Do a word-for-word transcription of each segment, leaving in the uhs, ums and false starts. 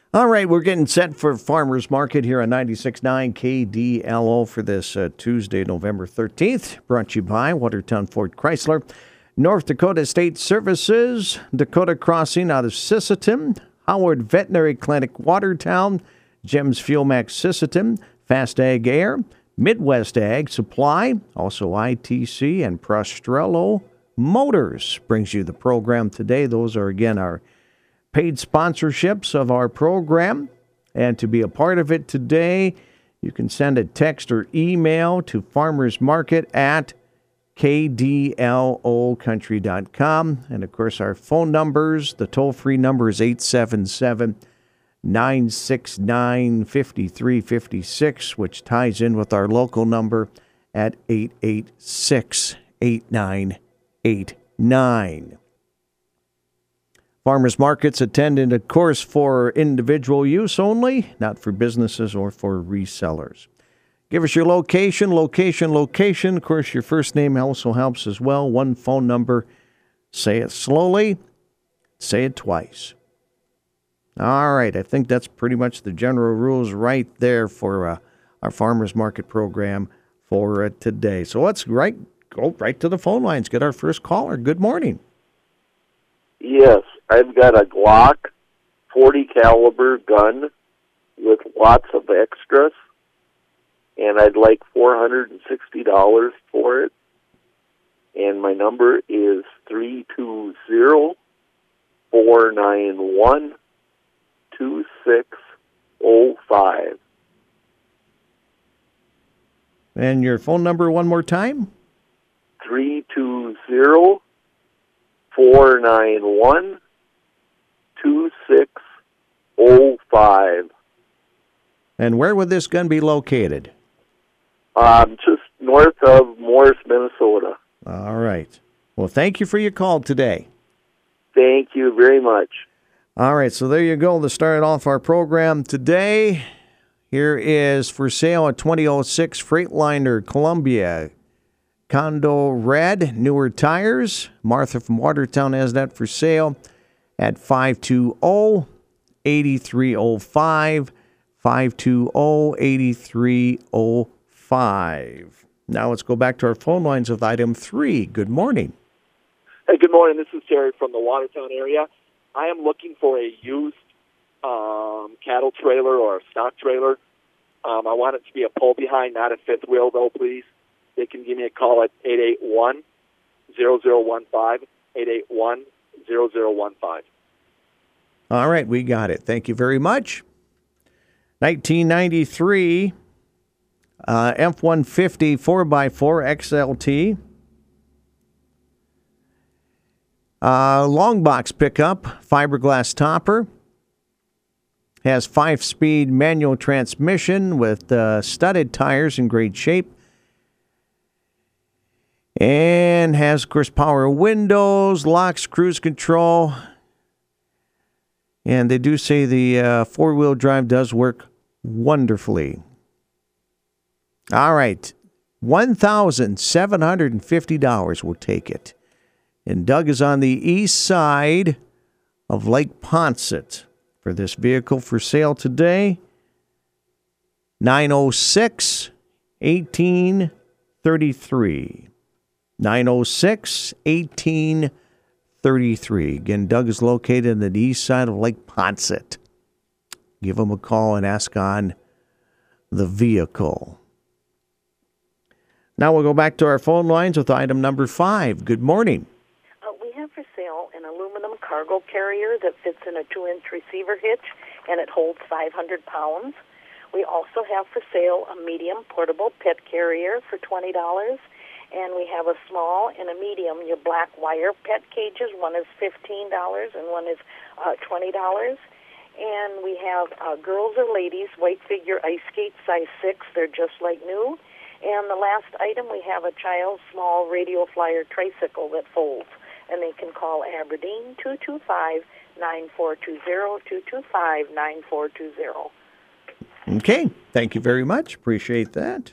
All right, we're getting set for Farmers Market here on ninety-six point nine K D L O for this uh, Tuesday, November thirteenth. Brought to you by Watertown Ford Chrysler, North Dakota State Services, Dakota Crossing out of Sisseton, Howard Veterinary Clinic Watertown, Gems Fuel Max Sisseton, Fast Ag Air, Midwest Ag Supply, also I T C, and Prostrello Motors brings you the program today. Those are, again, our paid sponsorships of our program. And to be a part of it today, you can send a text or email to farmersmarket at k d l o country dot com. And, of course, our phone numbers, the toll-free number is eight seven seven, nine six nine, five three five six, which ties in with our local number at eight eight six, eight nine eight nine. Farmers markets attended, of course, for individual use only, not for businesses or for resellers. Give us your location, location, location. Of course, your first name also helps as well. One phone number. Say it slowly. Say it twice. All right, I think that's pretty much the general rules right there for uh, our farmers market program for uh, today. So let's right go right to the phone lines. Get our first caller. Good morning. Yes, I've got a Glock forty caliber gun with lots of extras, and I'd like four hundred sixty dollars for it. And my number is three two zero, four nine one, two six zero five. And your phone number one more time? three two zero, four nine one, two six zero five. And where would this gun be located? Um, just north of Morris, Minnesota. All right. Well, thank you for your call today. Thank you very much. All right, so there you go. To start off our program today, here is for sale a twenty oh six Freightliner Columbia Condo Red, newer tires. Martha from Watertown has that for sale at five two zero, eight three zero five, five two zero, eight three zero five. Now let's go back to our phone lines with item three. Good morning. Hey, good morning. This is Terry from the Watertown area. I am looking for a used um, cattle trailer or a stock trailer. Um, I want it to be a pull-behind, not a fifth wheel, though, please. They can give me a call at eight eight one, zero zero one five, eight eight one, zero zero one five. All right, we got it. Thank you very much. nineteen ninety-three uh, F one fifty four by four X L T. Uh, long box pickup, fiberglass topper. Has five-speed manual transmission with uh, studded tires in great shape. And has, of course, power windows, locks, cruise control. And they do say the uh, four-wheel drive does work wonderfully. All right. one thousand seven hundred fifty dollars will take it. And Doug is on the east side of Lake Poncet for this vehicle for sale today. nine oh six, eighteen thirty-three. nine oh six, eighteen thirty-three. Again, Doug is located on the east side of Lake Poncet. Give him a call and ask on the vehicle. Now we'll go back to our phone lines with item number five. Good morning. Uh, we have for sale an aluminum cargo carrier that fits in a two-inch receiver hitch, and it holds five hundred pounds. We also have for sale a medium portable pet carrier for twenty dollars. And we have a small and a medium, your black wire pet cages. One is fifteen dollars and one is uh, twenty dollars. And we have uh, girls or ladies, white figure ice skates, size six. They're just like new. And the last item, we have a child's small radio flyer tricycle that folds. And they can call Aberdeen, two two five, nine four two zero, two two five, nine four two zero. Okay. Thank you very much. Appreciate that.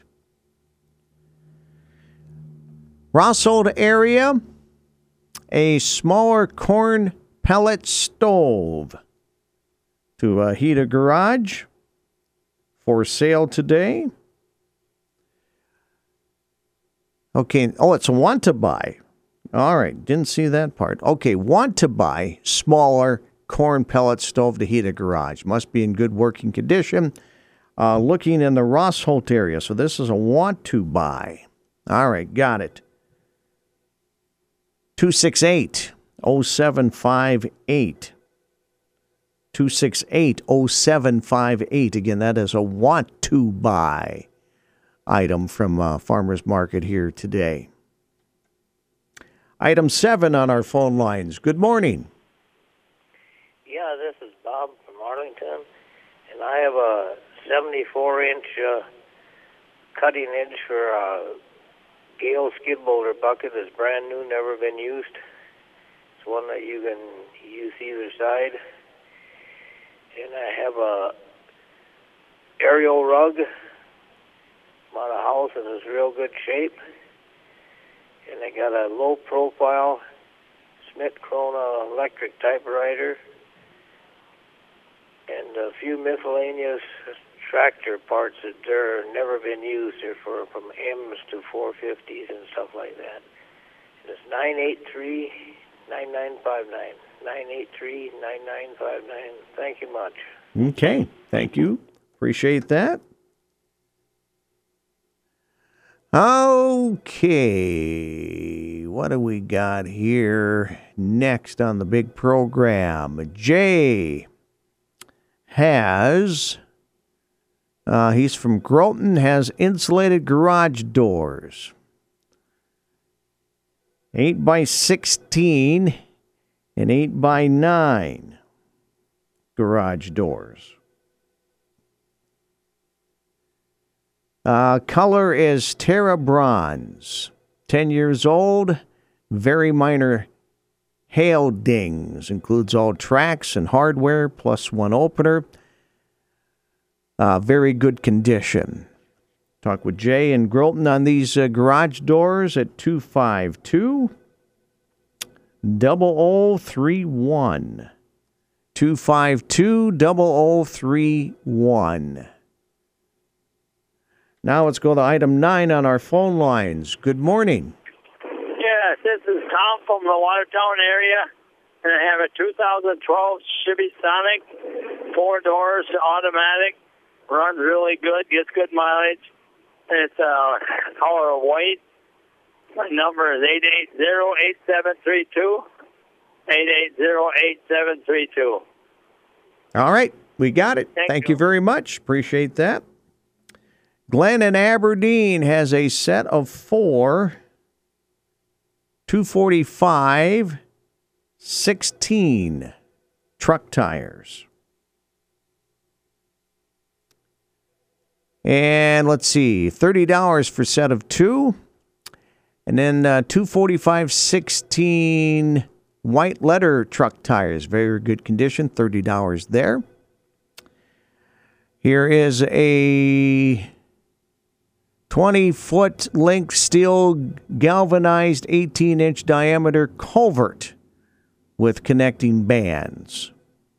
Rossold area, a smaller corn pellet stove. to uh, heat a garage for sale today. Okay. Oh, it's a want to buy. All right. Didn't see that part. Okay. Want to buy smaller corn pellet stove to heat a garage. Must be in good working condition. Uh, looking in the Ross Holt area. So this is a want to buy. All right. Got it. two six eight, oh seven five eight. two six eight, oh seven five eight. Again, that is a want to buy item from uh, Farmers Market here today. Item seven on our phone lines. Good morning. Yeah, this is Bob from Arlington, and I have a seventy-four inch uh, cutting edge for a Gale skid boulder bucket that's brand new, never been used. It's one that you can use either side. And I have a aerial rug. I'm on a house and it's real good shape. And I got a low profile Smith Krona electric typewriter and a few miscellaneous tractor parts that they're never been used. They're for from M's to four fifties and stuff like that. And it's nine eight three, nine nine five nine. nine eight three, nine nine five nine. Thank you much. Okay. Thank you. Appreciate that. Okay. What do we got here next on the big program? Jay has, uh, he's from Groton, has insulated garage doors. eight by sixteen and eight by nine garage doors. Uh, color is Terra Bronze. ten years old. Very minor hail dings. Includes all tracks and hardware plus one opener. Uh, very good condition. Talk with Jay and Groton on these uh, garage doors at two five two, zero zero three one. two five two, zero zero three one. Now let's go to item nine on our phone lines. Good morning. Yes, this is Tom from the Watertown area, and I have a two thousand twelve Chevy Sonic, four doors, automatic, runs really good, gets good mileage, and it's uh, color of white. My number is eight eight zero, eight seven three two, eight eight zero, eight seven three two. All right, we got it. Thank, Thank you. you very much. Appreciate that. Glenn in Aberdeen has a set of four two forty-five sixteen truck tires. And let's see, thirty dollars for set of two. And then uh, two forty-five sixteen white leather truck tires. Very good condition, thirty dollars there. Here is a twenty-foot length steel galvanized eighteen inch diameter culvert with connecting bands.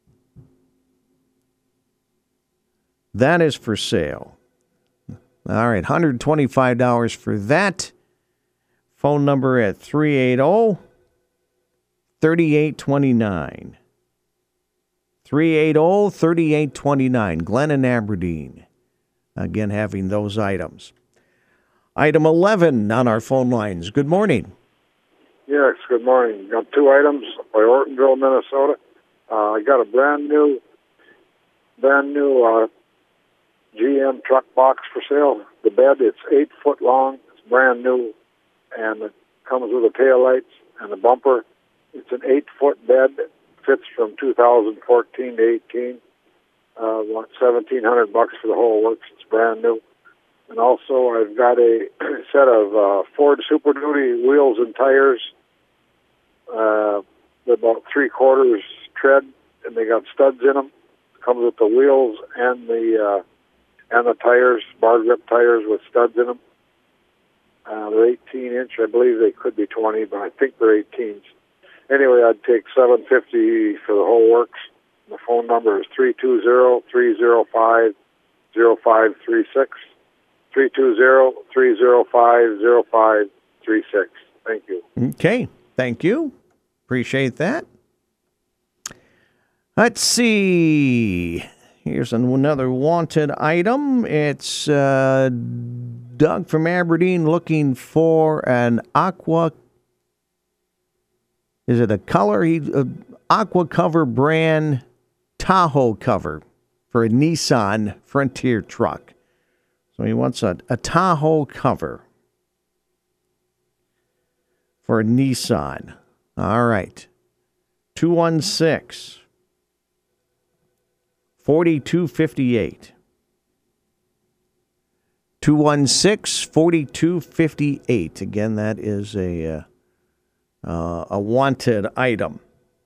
That is for sale. All right, one hundred twenty-five dollars for that. Phone number at three eight zero, three eight two nine. three eight zero, three eight two nine. Glenn in Aberdeen. Again, having those items. Item eleven on our phone lines. Good morning. Yes, good morning. Got two items by Ortonville, Minnesota. Uh, I got a brand new, brand new uh, G M truck box for sale. The bed, it's eight foot long. It's brand new, and it comes with the taillights and the bumper. It's an eight foot bed. Fits from two thousand fourteen to eighteen. Uh, want seventeen hundred bucks for the whole works. It's brand new. And also, I've got a set of uh, Ford Super Duty wheels and tires. Uh, they're about three quarters tread, and they got studs in them. Comes with the wheels and the uh, and the tires, bar grip tires with studs in them. Uh, they're eighteen inch. I believe they could be twenty, but I think they're eighteens. Anyway, I'd take seven fifty for the whole works. The phone number is three two zero, three zero five, zero five three six. three two zero, three zero five, zero five three six. Thank you. Okay. Thank you. Appreciate that. Let's see. Here's another wanted item. It's uh, Doug from Aberdeen looking for an aqua. Is it a color? He uh, aqua cover brand Tahoe cover for a Nissan Frontier truck. So he wants a, a Tahoe cover for a Nissan. All right. two one six, four two five eight. two one six, four two five eight. Again, that is a, uh, uh, a wanted item.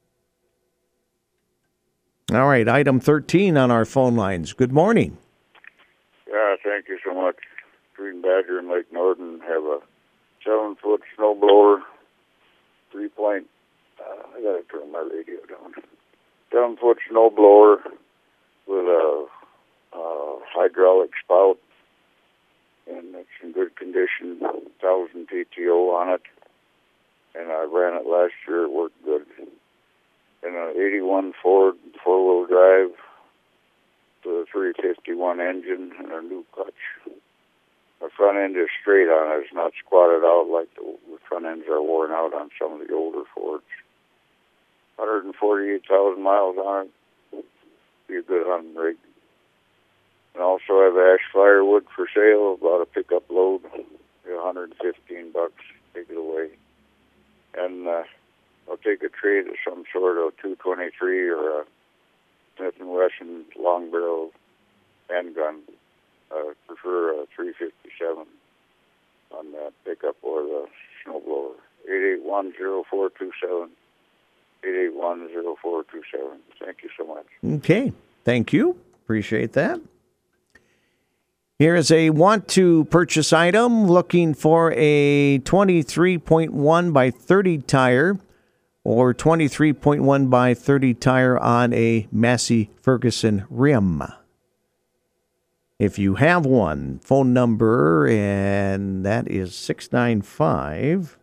All right, item thirteen on our phone lines. Good morning. Yeah, thank you so much. Green Badger and Lake Norden have a seven-foot snow blower, three-point, uh, I got to turn my radio down, seven-foot snow blower with a, a hydraulic spout, and it's in good condition, one thousand P T O on it, and I ran it last year, it worked good. And an eighty-one Ford four-wheel drive, the three fifty-one engine and a new clutch. The front end is straight on it. It's not squatted out like the, the front ends are worn out on some of the older Fords. one hundred forty-eight thousand miles on it. Be a good hunting rig. And also have ash firewood for sale, about a pickup load. one hundred fifteen bucks. Take it away. And uh, I'll take a trade of some sort of two twenty-three or a Smith and Wesson long barrel handgun. Uh, prefer a three fifty-seven on that pickup or the snowblower. eight eight one, zero four two seven. eight eight one, zero four two seven. Thank you so much. Okay. Thank you. Appreciate that. Here is a want to purchase item looking for a twenty-three point one by thirty tire or twenty-three point one by thirty tire on a Massey Ferguson rim. If you have one, phone number, and that is six nine five,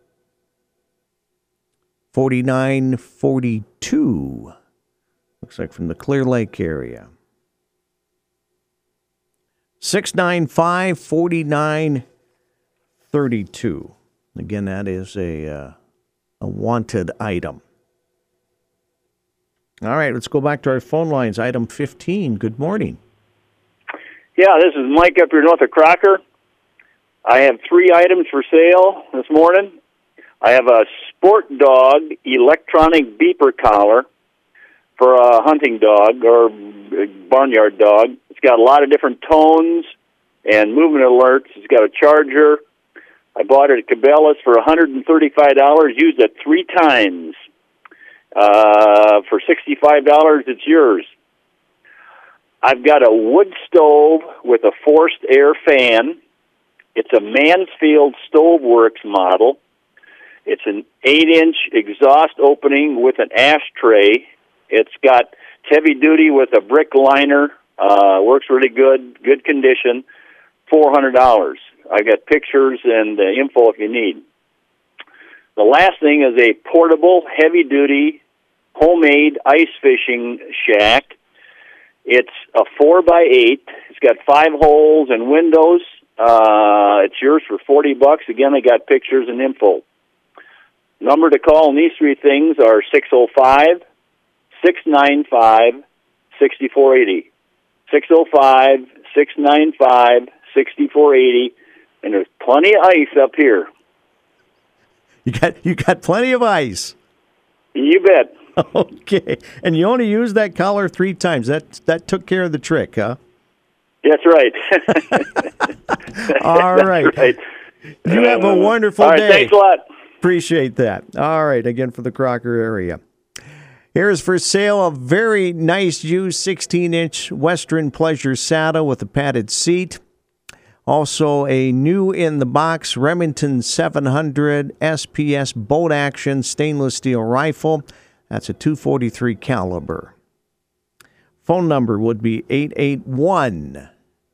four nine four two. Looks like from the Clear Lake area. six nine five, four nine three two. Again, that is a, uh, a wanted item. All right, let's go back to our phone lines. Item fifteen, good morning. Yeah, this is Mike up here north of Crocker. I have three items for sale this morning. I have a Sport Dog electronic beeper collar for a hunting dog or a barnyard dog. It's got a lot of different tones and movement alerts. It's got a charger. I bought it at Cabela's for one hundred thirty-five dollars, used it three times. Uh, for sixty-five dollars, it's yours. I've got a wood stove with a forced air fan. It's a Mansfield Stoveworks model. It's an eight-inch exhaust opening with an ashtray. It's got it's heavy duty with a brick liner. Uh, works really good, good condition. four hundred dollars. I got pictures and uh, info if you need. The last thing is a portable, heavy-duty, homemade ice fishing shack. It's a four by eight. It's got five holes and windows. Uh, it's yours for forty bucks. Again, I got pictures and info. Number to call on these three things are six oh five, six nine five, six four eight zero. six oh five, six nine five, six four eight zero. And there's plenty of ice up here. You got you got plenty of ice. You bet. Okay. And you only used that collar three times. That that took care of the trick, huh? That's right. All right. That's right. You have a wonderful All right, day. Thanks a lot. Appreciate that. All right. Again, for the Crocker area. Here's for sale a very nice used sixteen-inch Western Pleasure saddle with a padded seat. Also, a new in the box Remington seven hundred S P S bolt action stainless steel rifle. That's a two forty-three caliber. Phone number would be eight eight one,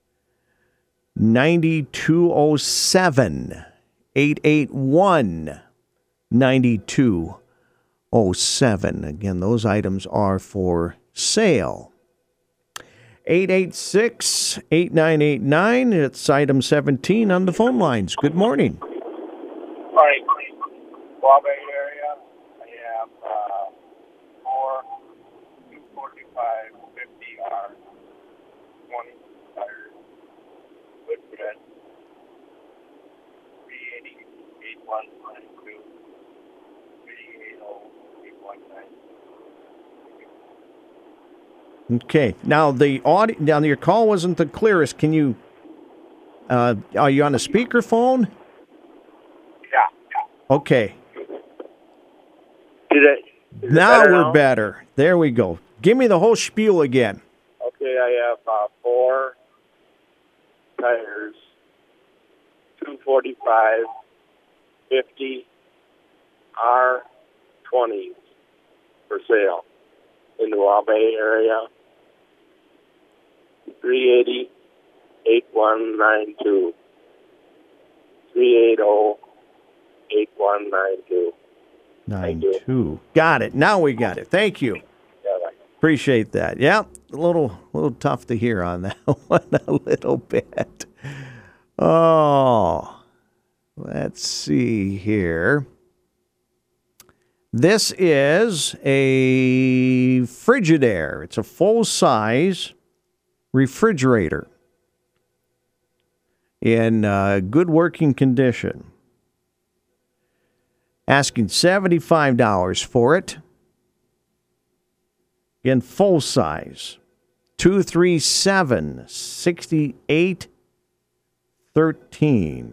nine two zero seven. eight eight one, nine two zero seven. Again, those items are for sale. eight eight six, eight nine eight nine. It's item seventeen on the phone lines. Good morning. Morning. Wabash area. I have uh, four two forty-five fifty R twenty tires with red. three eighty, eight one nine two, three eighty, eight one nine. Okay. Now the audio. Now your call wasn't the clearest. Can you? Uh, are you on a speakerphone? Yeah. Okay. Did it? Is Now it better we're now? better. There we go. Give me the whole spiel again. Okay, I have uh, four tires, two forty-five, fifty, R twenties for sale in the Wabash area. three eighty, eight one nine two. three eighty, eight one nine two. Nine two. Got it. Now we got it. Thank you. Yeah, right. Appreciate that. Yeah, a little, little tough to hear on that one. A little bit. Oh, let's see here. This is a Frigidaire. It's a full-size refrigerator in uh, good working condition. Asking seventy-five dollars for it. In full size. two three seven, six eight one three.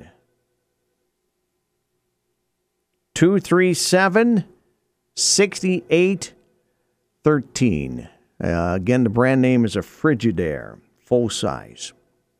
two three seven, six eight one three. Uh, again, the brand name is a Frigidaire. Full size.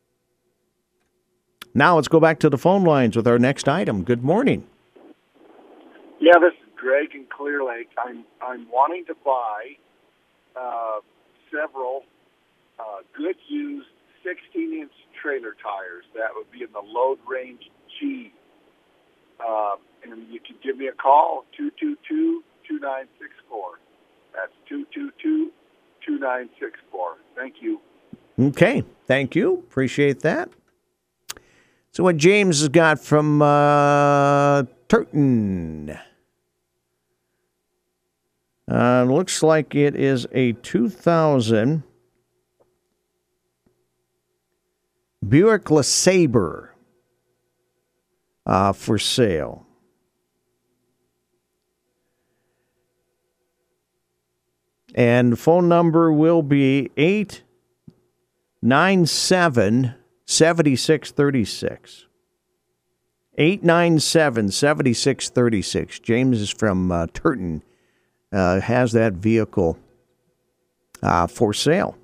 Now let's go back to the phone lines with our next item. Good morning. Yeah, this is Greg in Clear Lake. I'm I'm wanting to buy uh, several uh, good used sixteen inch trailer tires. That would be in the load range G. Uh, and you can give me a call, two two two, two nine six four. That's two two two, two nine six four. Thank you. Okay, thank you. Appreciate that. So what James has got from uh, Turton. Uh, looks like it is a two thousand Buick LeSabre uh, for sale. And the phone number will be eight nine seven, seven six three six. eight nine seven, seven six three six. James is from uh, Turton. Uh, has that vehicle uh, for sale.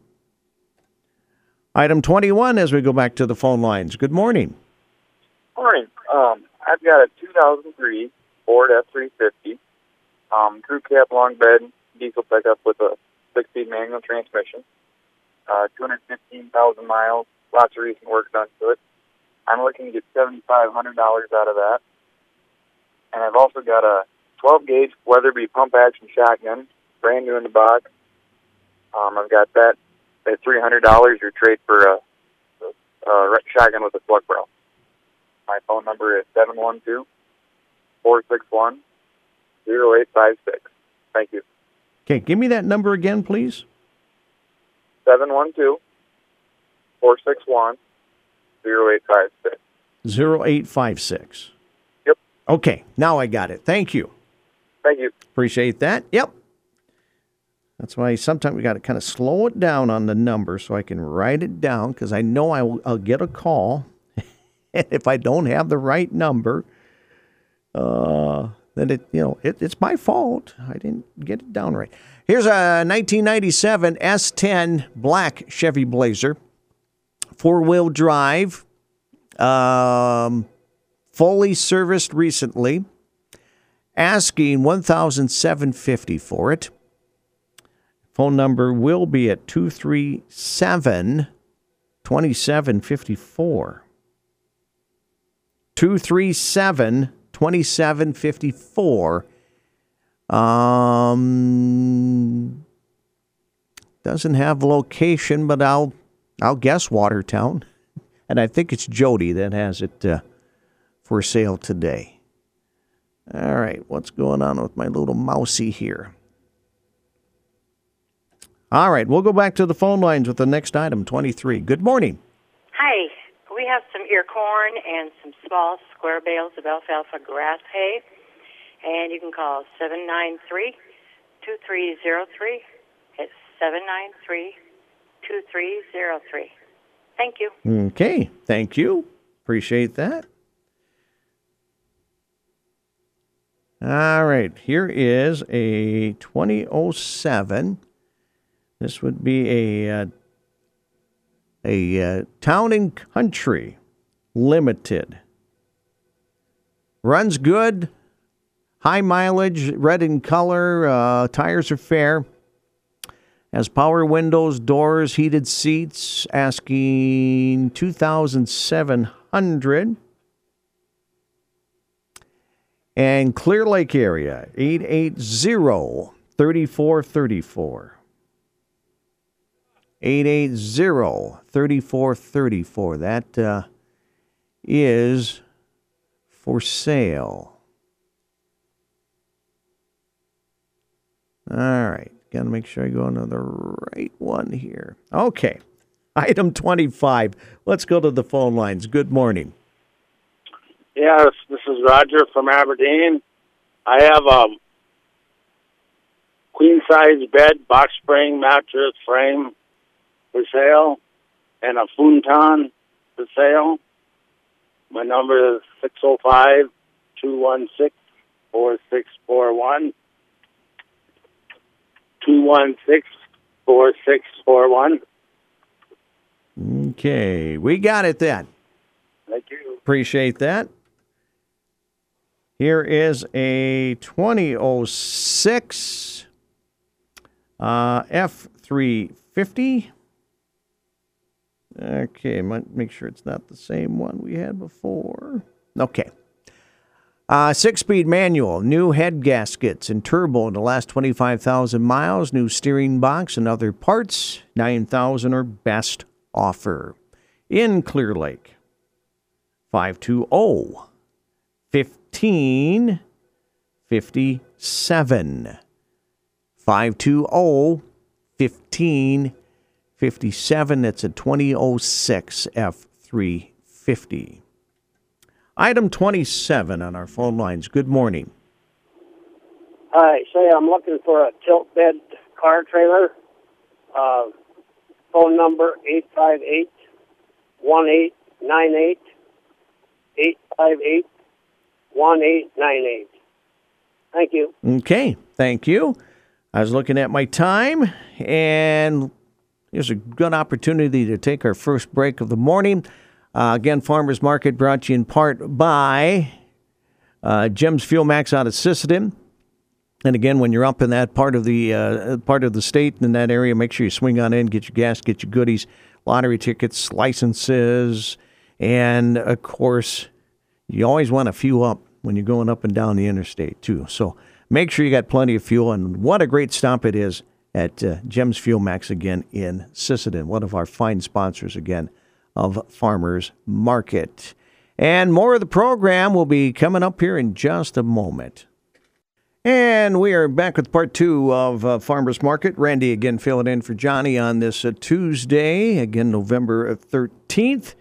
Item twenty-one as we go back to the phone lines. Good morning. Morning. Um, I've got a two thousand three Ford F three fifty, um, crew cab, long bed, diesel pickup with a six-speed manual transmission, uh, two hundred fifteen thousand miles, lots of recent work done to it. I'm looking to get seven thousand five hundred dollars out of that. And I've also got a twelve gauge Weatherby pump action shotgun, brand new in the box. Um, I've got that at three hundred dollars. Your trade for a, a, a shotgun with a slug barrel. My phone number is seven one two, four six one, zero eight five six. Thank you. Okay, give me that number again, please. seven one two, four six one, zero eight five six. zero eight five six. Yep. Okay, now I got it. Thank you. Thank you. Appreciate that. Yep. That's why sometimes we got to kind of slow it down on the number so I can write it down because I know I will, I'll get a call. And if I don't have the right number, uh, then it you know it, it's my fault. I didn't get it down right. Here's a nineteen ninety-seven S ten black Chevy Blazer, four-wheel drive, um, fully serviced recently. Asking one thousand seven hundred fifty dollars for it. Phone number will be at two three seven, two seven five four. two three seven, two seven five four. Um, doesn't have location, but I'll I'll guess Watertown. And I think it's Jody that has it uh, for sale today. All right, what's going on with my little mousey here? All right, we'll go back to the phone lines with the next item, twenty-three. Good morning. Hi. We have some ear corn and some small square bales of alfalfa grass hay. And you can call seven nine three, two three zero three. It's seven nine three, two three zero three. Thank you. Okay, thank you. Appreciate that. All right, here is a twenty oh seven. This would be a uh, a uh, Town and Country Limited. Runs good, high mileage, red in color, uh, tires are fair. Has power windows, doors, heated seats, asking two thousand seven hundred dollars. And Clear Lake area, eight eight zero, three four three four. eight eight zero, three four three four. That uh, is for sale. All right. Got to make sure I go on to the right one here. Okay. Item twenty-five. Let's go to the phone lines. Good morning. Yes, this is Roger from Aberdeen. I have a queen-size bed, box spring, mattress, frame for sale, and a futon for sale. My number is six oh five, two one six, four six four one. two one six, four six four one. Okay, we got it then. Thank you. Appreciate that. Here is a twenty oh six uh, F three fifty. Okay, might make sure it's not the same one we had before. Okay. Uh, six-speed manual, new head gaskets and turbo in the last twenty-five thousand miles, new steering box and other parts, nine thousand dollars or best offer. In Clear Lake, five two zero, fifteen fifty-seven. five two zero, fifteen fifty-seven. That's a twenty oh six F three fifty. Item twenty-seven on our phone lines. Good morning. Hi, say I'm looking for a tilt bed car trailer. Uh, phone number eight five eight, one eight nine eight, eight five eight, one eight nine eight. Thank you. Okay, thank you. I was looking at my time, and here's a good opportunity to take our first break of the morning. Uh, again, Farmers Market brought to you in part by uh, Jim's Fuel Max out of Sisseton. And again, when you're up in that part of the uh, part of the state in that area, make sure you swing on in, get your gas, get your goodies, lottery tickets, licenses, and of course, you always want to fuel up when you're going up and down the interstate too. So make sure you got plenty of fuel. And what a great stop it is at uh, Jim's Fuel Max again in Sisseton, one of our fine sponsors again of Farmers Market. And more of the program will be coming up here in just a moment. And we are back with part two of uh, Farmers Market. Randy again filling in for Johnny on this uh, Tuesday, again November thirteenth.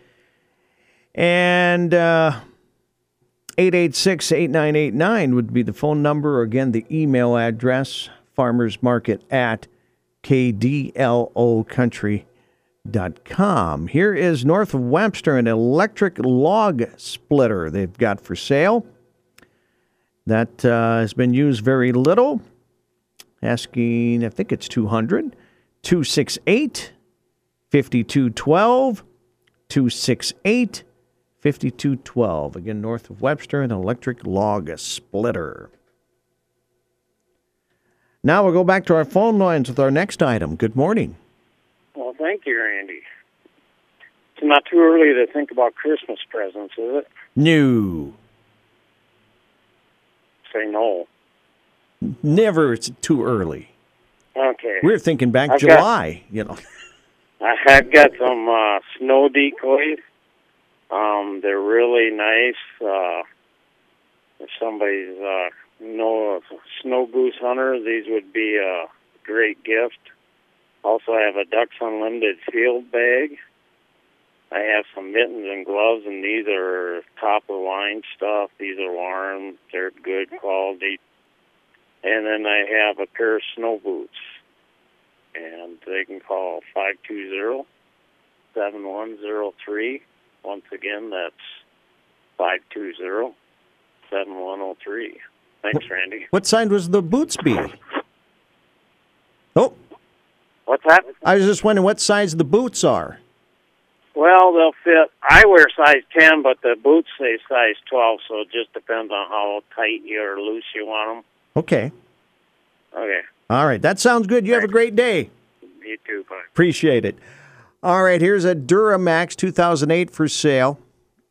And uh, eight eight six, eight nine eight nine would be the phone number, or again the email address, farmersmarket at k d l o country dot com. Here is North of Webster, an electric log splitter they've got for sale. That uh, has been used very little. Asking, I think it's two hundred, two six eight, five two one two, two six eight, five two one two. Again, North of Webster, an electric log splitter. Now we'll go back to our phone lines with our next item. Good morning. Well, thank you, Randy. It's not too early to think about Christmas presents, is it? No. Say no. Never. It's too early. Okay. We're thinking back I've July, got, you know. I've got some uh, snow decoys. Um, they're really nice. Uh, if somebody's uh, know a snow goose hunter, these would be a great gift. Also, I have a Ducks Unlimited field bag. I have some mittens and gloves, and these are top-of-the-line stuff. These are warm. They're good quality. And then I have a pair of snow boots. And they can call five two zero, seven one zero three. Once again, that's five two zero, seven one zero three. Thanks, Randy. What size was the boots be? Oh. What's that? I was just wondering what size the boots are. Well, they'll fit. I wear size ten, but the boots say size twelve, so it just depends on how tight you or loose you want them. Okay. Okay. All right. That sounds good. You have a great day. You too. Bye. Appreciate it. All right. Here's a Duramax two thousand eight for sale.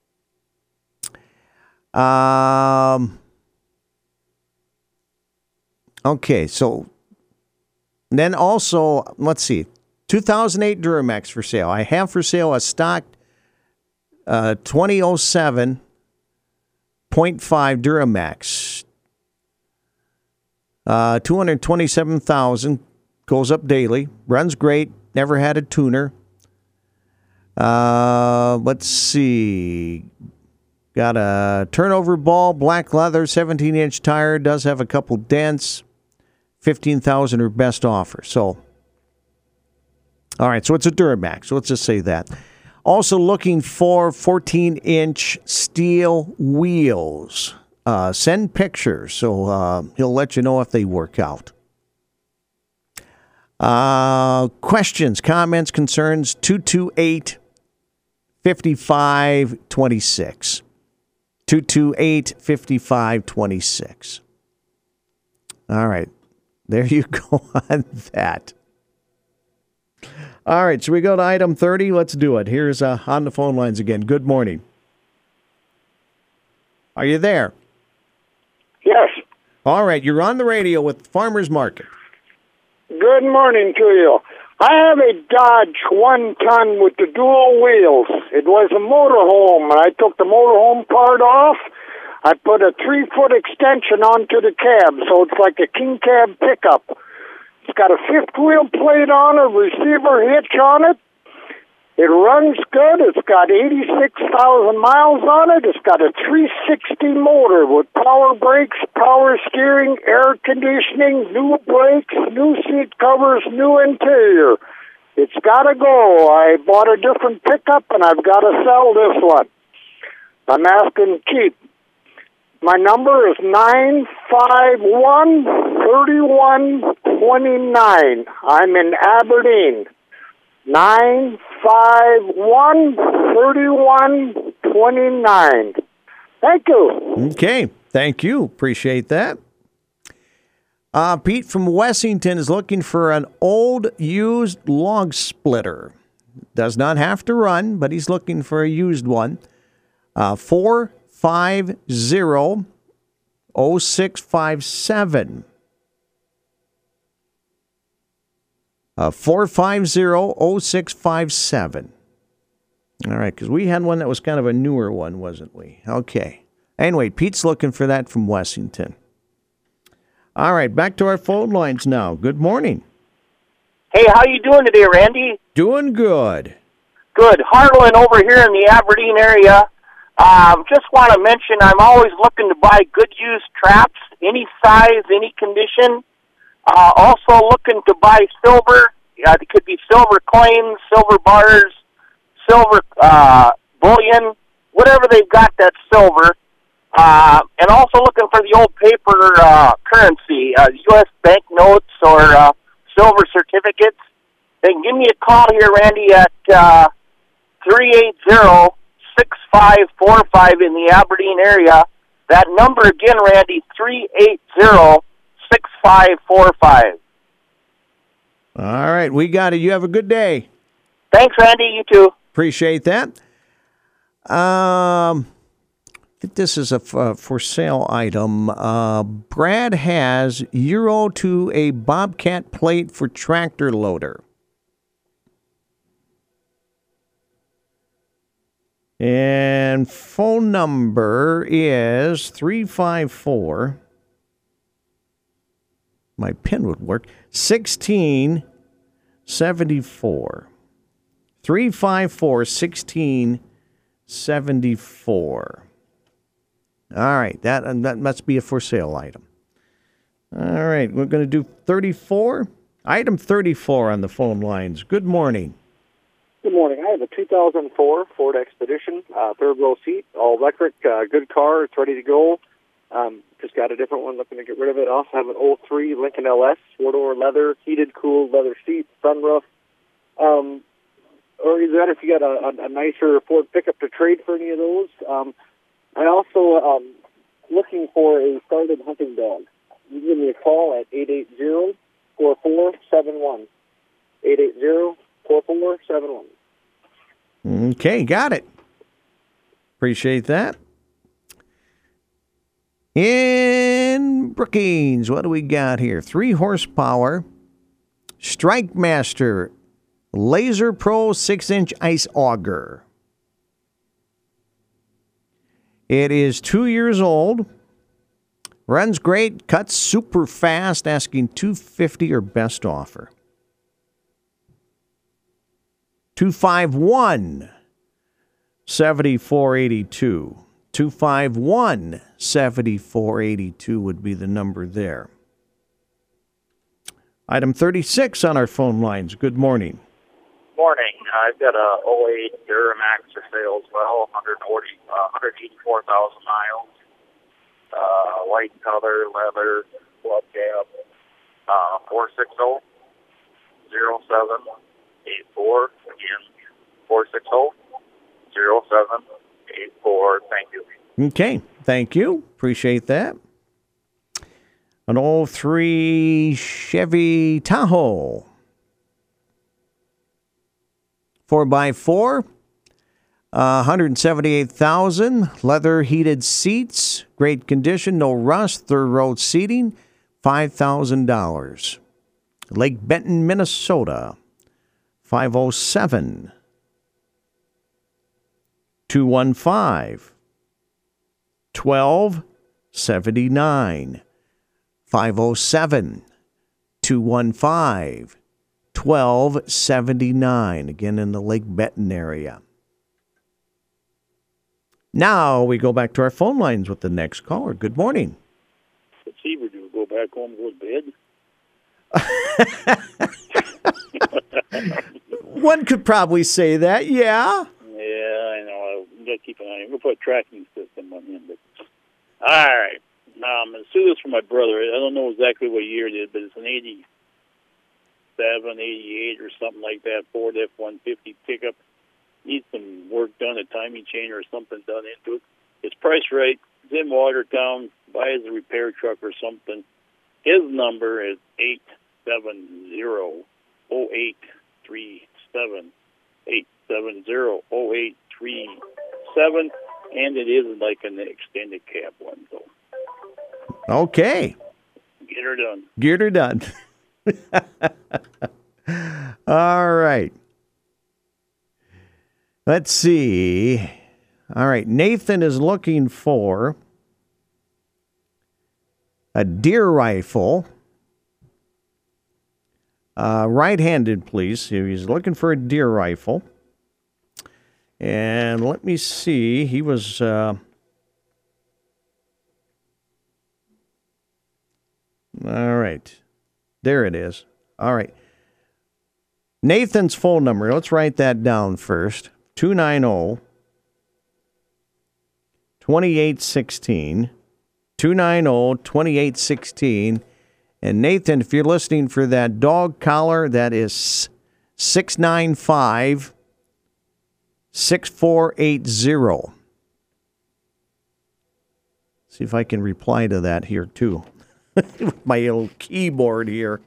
Um. Okay. So then also, let's see. two thousand eight Duramax for sale. I have for sale a stock uh, twenty oh seven point five Duramax. Uh, two hundred twenty-seven thousand, goes up daily, runs great, never had a tuner. Uh, let's see. Got a turnover ball, black leather, seventeen inch tire, does have a couple dents, fifteen thousand or best offer. So, all right, so it's a Duramax. So let's just say that. Also looking for fourteen inch steel wheels. Uh, send pictures, so uh, he'll let you know if they work out. Uh, questions, comments, concerns, two two eight, five five two six. two two eight, five five two six. All right, there you go on that. All right, so we go to item thirty. Let's do it. Here's uh, on the phone lines again. Good morning. Are you there? Yes. All right, you're on the radio with Farmers Market. Good morning to you. I have a Dodge one-ton with the dual wheels. It was a motorhome, and I took the motorhome part off. I put a three-foot extension onto the cab, so it's like a king cab pickup. It's got a fifth wheel plate on it, receiver hitch on it. It runs good. It's got eighty-six thousand miles on it. It's got a three sixty motor with power brakes, power steering, air conditioning, new brakes, new seat covers, new interior. It's got to go. I bought a different pickup, and I've got to sell this one. I'm asking cheap. My number is nine five one, three one two nine. I'm in Aberdeen. nine five one, three one two nine. Thank you. Okay, thank you. Appreciate that. Uh, Pete from Wessington is looking for an old used log splitter. Does not have to run, but he's looking for a used one. Uh, four five zero, oh six five seven. Uh, four five zero, oh six five seven. All right, because we had one that was kind of a newer one, wasn't we? Okay. Anyway, Pete's looking for that from Wessington. All right, back to our phone lines now. Good morning. Hey, how you doing today, Randy? Doing good. Good. Harlan over here in the Aberdeen area. Um, just want to mention I'm always looking to buy good used traps, any size, any condition. Uh, also looking to buy silver. Uh, it could be silver coins, silver bars, silver uh, bullion, whatever they've got that's silver. Uh, and also looking for the old paper uh, currency, uh, U S banknotes or uh, silver certificates. They can give me a call here, Randy, at uh, three eight zero, six five four five in the Aberdeen area. That number again, Randy, three eight zero, six five four five. All right, we got it. You have a good day. Thanks, Randy. You too. Appreciate that. Um, I think this is a f- uh, for sale item. Uh, Brad has Euro to a Bobcat plate for tractor loader. And phone number is three five four. My pen would work. sixteen seventy-four. three five four, sixteen seventy-four. All right, that, uh, that must be a for sale item. All right, we're going to do thirty-four. Item thirty-four on the phone lines. Good morning. Good morning. I have a two thousand four Ford Expedition, uh, third row seat, all electric, uh, good car. It's ready to go. Um, just got a different one, looking to get rid of it. I also have an oh three Lincoln L S, four-door leather, heated, cooled leather seats, sunroof. Um, or either that, if you got a, a, a nicer Ford pickup to trade for any of those. Um, I also um, looking for a started hunting dog. You can give me a call at eight eight zero, four four seven one. eight eight zero, four four seven one. Okay, got it. Appreciate that. In Brookings, what do we got here? Three horsepower, Strike Master, Laser Pro six-inch ice auger. It is two years old, runs great, cuts super fast, asking two hundred fifty dollars or best offer. two five one, seven four eight two. two five one, seven four eight two would be the number there. Item thirty-six on our phone lines. Good morning. Morning. I've got a oh eight Duramax for sale as well, one hundred eighty-four thousand miles. Uh, white color, leather, club cab. Uh, four six zero, zero seven eight four. Again, four six zero, zero seven eight four. Thank you. Okay, thank you. Appreciate that. An oh three Chevy Tahoe. four by four, uh, one hundred seventy-eight thousand dollars. Leather heated seats, great condition, no rust, third row seating, five thousand dollars. Lake Benton, Minnesota, five oh seven, two one five, one two seven nine. five oh seven, two one five, one two seven nine. Again, in the Lake Benton area. Now we go back to our phone lines with the next caller. Good morning. Let's see, we do go back home and go to bed. One could probably say that, yeah. Yeah, I know. I'm going to keep an eye on it. We'll put a tracking system on him. But... All right. Now, I'm going to sue this for my brother. I don't know exactly what year it is, but it's an eighty-seven, eighty-eight or something like that, Ford F one fifty pickup. Needs some work done, a timing chain or something done into it. It's priced right. It's in Watertown. Buys a repair truck or something. His number is eight seven zero, oh eight three seven. eight seven zero, oh eight three seven. And it is like an extended cab one, so. Okay. Get her done. Get her done. All right. Let's see. All right. Nathan is looking for a deer rifle. Uh, right-handed, please. He's looking for a deer rifle. And let me see. He was... Uh, all right. There it is. All right. Nathan's phone number. Let's write that down first. two nine zero, two eight one six. two nine zero, two eight one six. And Nathan, if you're listening for that dog collar, that is six nine five, six four eight zero. See if I can reply to that here, too. with my little keyboard here.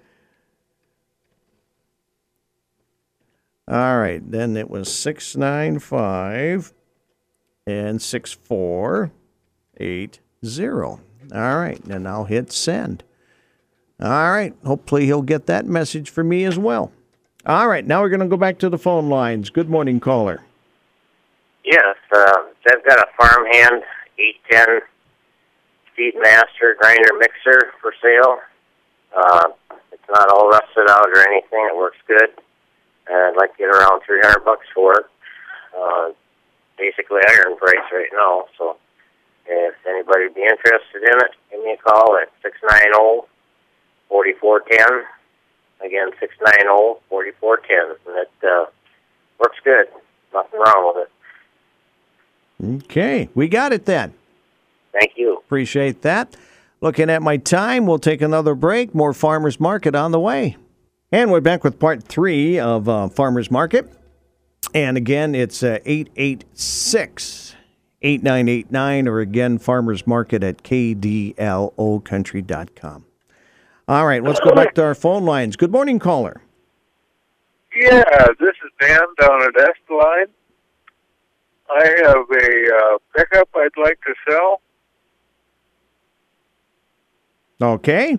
All right, then it was six nine five and six four eight zero. All right, and I'll hit send. All right, hopefully he'll get that message for me as well. All right, now we're going to go back to the phone lines. Good morning, caller. Yes, uh, I've got a farmhand eight ten Speedmaster grinder mixer for sale. Uh, it's not all rusted out or anything. It works good. And I'd like to get around three hundred bucks for it. Uh, basically iron price right now. So if anybody would be interested in it, give me a call at six nine zero, four four one zero. Again, six nine zero, four four one zero. And it uh, works good. Nothing wrong with it. Okay, we got it then. Thank you. Appreciate that. Looking at my time, we'll take another break. More Farmers Market on the way. And we're back with part three of uh, Farmers Market. And again, it's uh, eight eight six, eight nine eight nine, or again, Farmers Market at K D L O country dot com. All right, let's go back to our phone lines. Good morning, caller. Yeah, this is Dan down at Esteline. I have a uh, pickup I'd like to sell. Okay.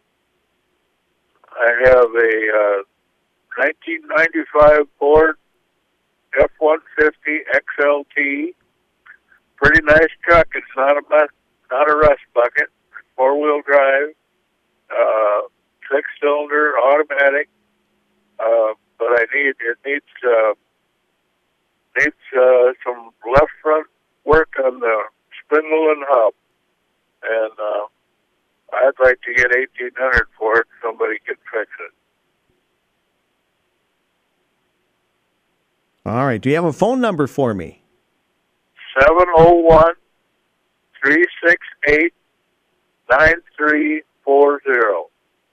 I have a uh, nineteen ninety-five Ford F one fifty X L T. Pretty nice truck. It's not a bus, not a rust bucket. Four wheel drive, uh, six cylinder, automatic. Uh, but I need it needs uh, needs uh, some left front work on the spindle and hub, and uh, I'd like to get eighteen hundred for it. Somebody can fix it. All right. Do you have a phone number for me? Seven zero one three six eight nine three four zero.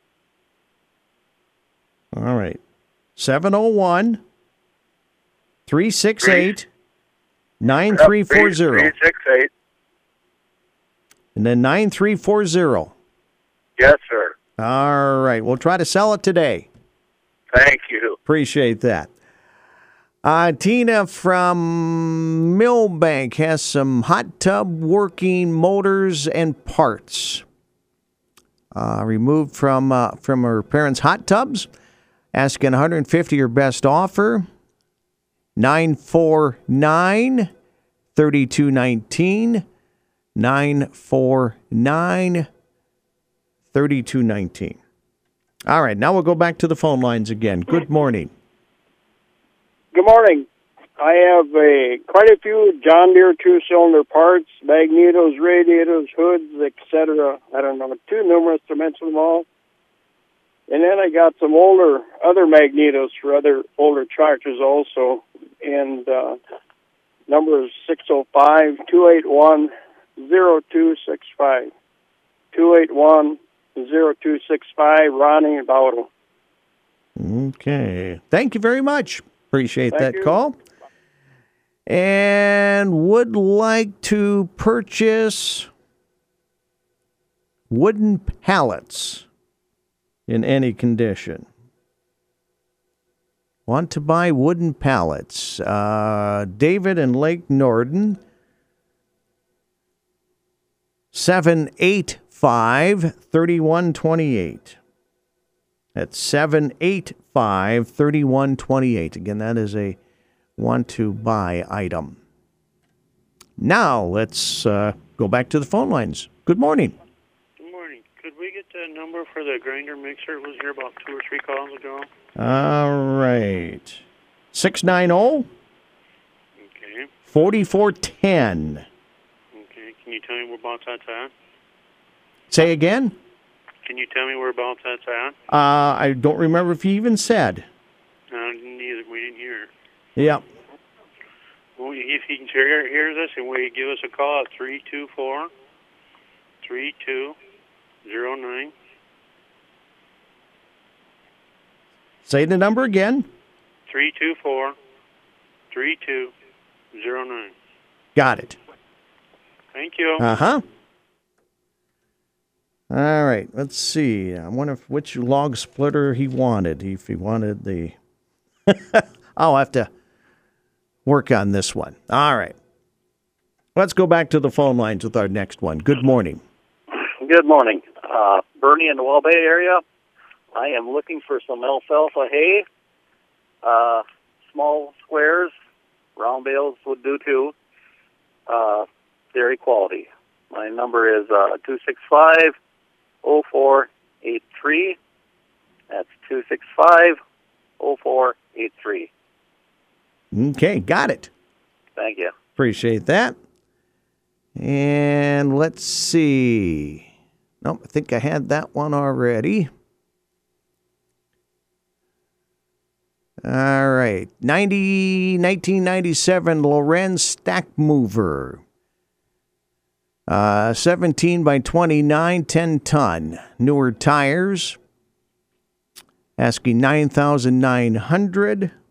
All right. seven zero one three six eight nine three four zero. Three six eight. And then nine three four zero. Yes, sir. All right. We'll try to sell it today. Thank you. Appreciate that. Uh, Tina from Millbank has some hot tub working motors and parts uh, removed from uh, from her parents' hot tubs. Asking one hundred fifty dollars, your best offer. nine four nine, three two one nine. nine four nine, three two one nine. All right, now we'll go back to the phone lines again. Good morning. Good morning. I have a quite a few John Deere two-cylinder parts, magnetos, radiators, hoods, et cetera. I don't know, too numerous to mention them all. And then I got some older other magnetos for other older tractors also. And uh, number is six oh five, two eight one, oh two six five. two eight one, oh two six five, Ronnie Bowdle. Okay. Thank you very much. Appreciate Thank that you. call. And would like to purchase wooden pallets in any condition. Want to buy wooden pallets. Uh, David and Lake Norden. seven eight five, three one two eight. That's seven eight five, three one two eight. Again, that is a want to buy item. Now, let's uh, go back to the phone lines. Good morning. Good morning. Could we get the number for the grinder mixer? It was here about two or three calls ago. All right. six nine zero, Okay. four four one zero. Okay. Can you tell me whereabouts that's at? Say again? Can you tell me whereabouts that's at? Uh, I don't remember if you even said. No, I didn't either. We didn't hear. Yeah. Well, if he can hear, hears us, and will you give us a call at three two four, three two zero nine? Say the number again. three two four, three two zero nine. Got it. Thank you. Uh-huh. All right, let's see. I wonder if, which log splitter he wanted. If he wanted the... I'll have to work on this one. All right. Let's go back to the phone lines with our next one. Good morning. Good morning. Uh, Bernie in the Wall Bay area. I am looking for some alfalfa hay. Uh, small squares, round bales would do too. Uh, dairy quality. My number is uh, two six five, oh four eight three. That's two six five, oh four eight three. Okay, got it. Thank you. Appreciate that. And let's see. Nope, I think I had that one already. All right. ninety, nineteen ninety-seven Lorenz Stack Mover. Uh, seventeen by twenty-nine, ten ton. Newer tires. Asking nine thousand nine hundred dollars.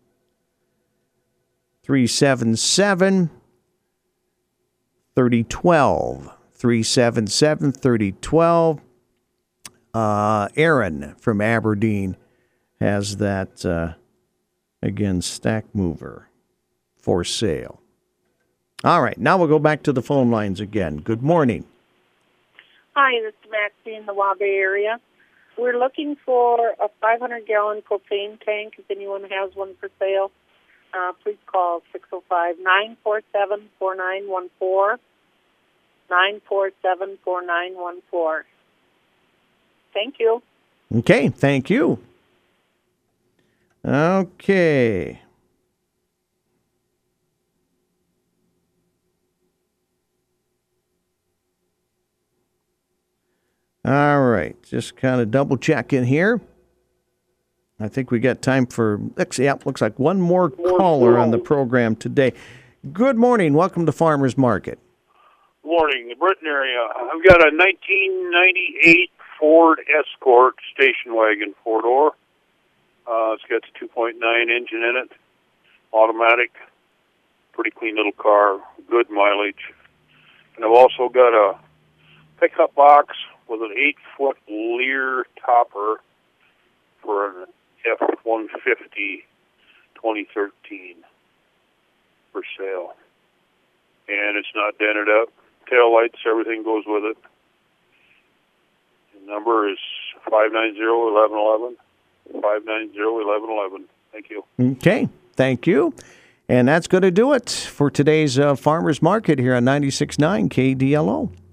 three seven seven, thirty twelve. three seven seven, thirty twelve. Uh, Aaron from Aberdeen has that, uh, again, stack mover for sale. All right, now we'll go back to the phone lines again. Good morning. Hi, this is Maxie in the Wabe area. We're looking for a five hundred gallon propane tank. If anyone has one for sale, uh, please call six oh five, nine four seven, four nine one four, nine four seven, four nine one four. Thank you. Okay, thank you. Okay. All right, just kind of double checking here. I think we got time for, yeah, looks like one more caller on the program today. Good morning. Welcome to Farmers Market. Morning, the Britain area. I've got a nineteen ninety-eight Ford Escort station wagon, four-door. Uh, it's got the two point nine engine in it, automatic, pretty clean little car, good mileage. And I've also got a pickup box with an eight-foot Lear topper for an F one fifty twenty thirteen for sale. And it's not dented up. Tail lights, everything goes with it. The number is five nine zero, eleven eleven. five nine zero, eleven eleven. Thank you. Okay, thank you. And that's going to do it for today's uh, Farmers Market here on ninety-six point nine K D L O.